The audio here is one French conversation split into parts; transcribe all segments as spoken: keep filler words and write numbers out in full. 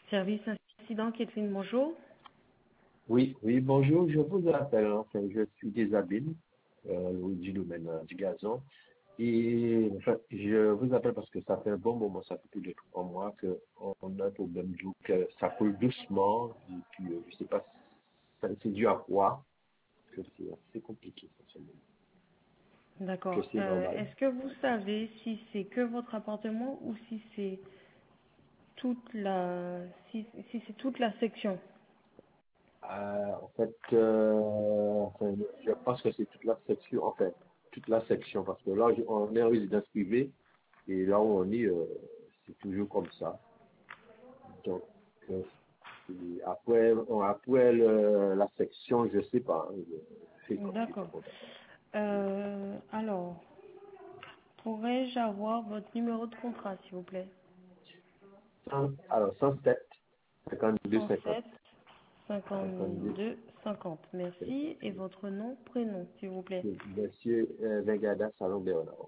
Service incident, Catherine, bonjour. Oui, oui, bonjour, je vous appelle, enfin, je suis Déshabille, euh, du domaine euh, du gazon. Et enfin, je vous appelle parce que ça fait un bon moment, ça fait plus de trois mois qu'on on a un problème d'eau, que ça coule doucement, et puis euh, je sais pas, ça c'est dû à quoi, que c'est assez compliqué, essentiellement. Que D'accord. c'est Euh, normal. Est-ce que vous savez si c'est que votre appartement ou si c'est toute la si, si c'est toute la section? Euh, en fait, euh, enfin, je pense que c'est toute la section, en fait, toute la section, parce que là, je- on est en résidence privée, et là où on est, euh, c'est toujours comme ça. Donc, euh, et après, bon, après le- la section, je sais pas, hein, je- c'est comme si c'est D'accord. comme ça. Euh, alors, pourrais-je avoir votre numéro de contrat, s'il vous plaît? Cent- Alors, cent sept, cinquante-deux, cent cinquante, sept cinquante-deux, cinquante-deux cinquante. Merci. Et votre nom, prénom, s'il vous plaît. Monsieur euh, Vengada Salon Bernard.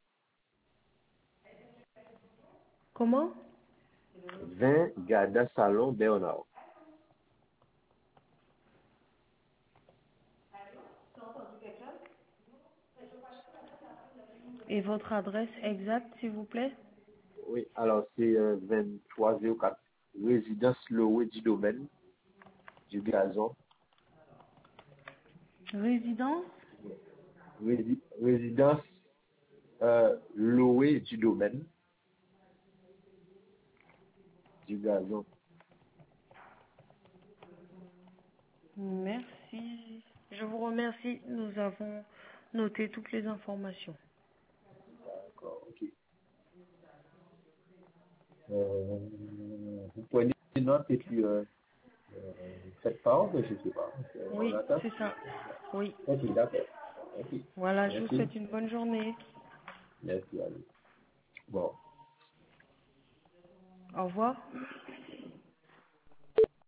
Comment? Vengada Salon Bernard. Et votre adresse exacte, s'il vous plaît? Oui, alors c'est euh, vingt-trois zéro quatre, résidence Loé du domaine, du gazon. Résidence? Rési- résidence euh, Loé du domaine, du gazon. Merci. Je vous remercie. Nous avons noté toutes les informations. D'accord, ok. Euh, vous prenez des notes et puis euh, euh, faites part, je sais pas. Euh, On Oui, attend. c'est ça. Oui. Ok, d'accord. Ok. Voilà, je vous Merci. souhaite une bonne journée. Merci, allez. Bon. Au revoir.